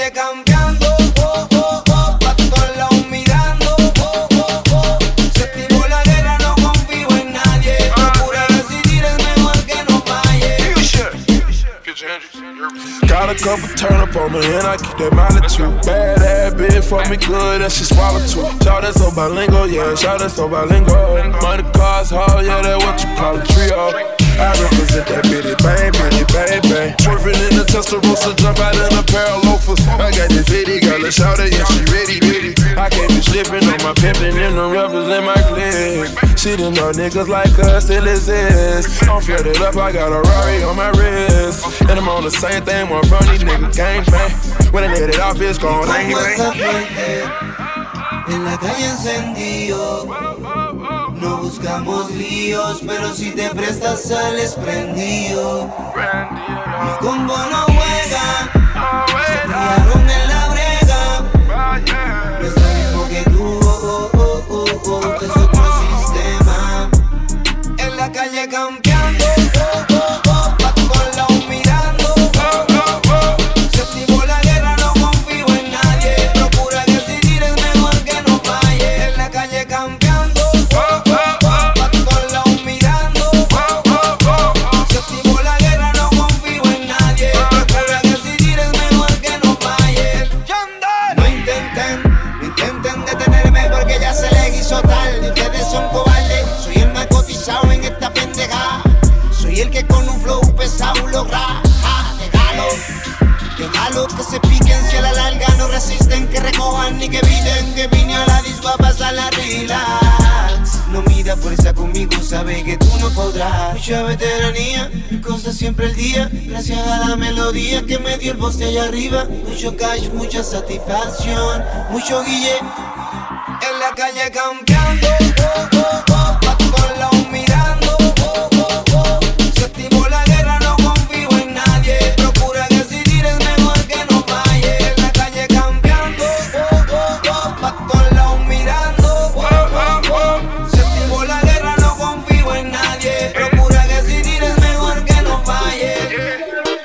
calle cambiando, oh, oh, oh, pa' todos lados mirando, oh, oh, oh. Se activó la guerra, no confío en nadie. Procura decidir, es mejor que no falle. Got a couple turn up on me and I keep that mileage too. Bad ass bitch, fuck me good, that shit swallow too. Shout that so bilingual, yeah, shout that so bilingual. Money, cars, hall, yeah, that what you call a trio. I represent that bitty bang, bitty bang, bang. Twerking in the Testarossa, jump out in a pair of loafers. I got this bitty girl, let's shout it, yeah, she ready, ready. I can't be slipping on my pimpin' and the rubbers in my clip. She didn't know niggas like us still exist. I'm flooded up, I got a Rari on my wrist. And I'm on the same thing, one from these niggas gangbang. When I let it off, it's gone bang, bang. En la calle encendido, no buscamos líos, pero si te prestas sales prendido. Mi combo no juega, se criaron en la brega. No es lo mismo que tú, oh, oh, oh, oh, es otro sistema. En la calle campeando, oh, oh, oh, pa' todos lados mirando, oh, oh, oh. Se activó la guerra, no confío en nadie. Procura decidir, es mejor que no falle. En la calle campeando, oh, oh, oh, pa' todos lados mirando, oh, oh, oh. Se activó la guerra, no confío en nadie. Procura decidir, es mejor que no falle. No intenten detenerme porque ya se les hizo tarde. Ustedes son cobardes, soy el más cotizado en esta pendejada. Soy el que con un flow pesado logra. Déjalo que se piquen si a la larga no resisten. Que recojan ni que eviten. Que vine a la disco a pasarla relax. No mida fuerza conmigo, sabe que tú no podrás. Mucha veteranía, mi cosa siempre el día. Gracias a la melodía que me dio el boss de allá arriba. Mucho cash, mucha satisfacción. Mucho guille. En la calle campeando, oh, oh, oh, pa' todos lados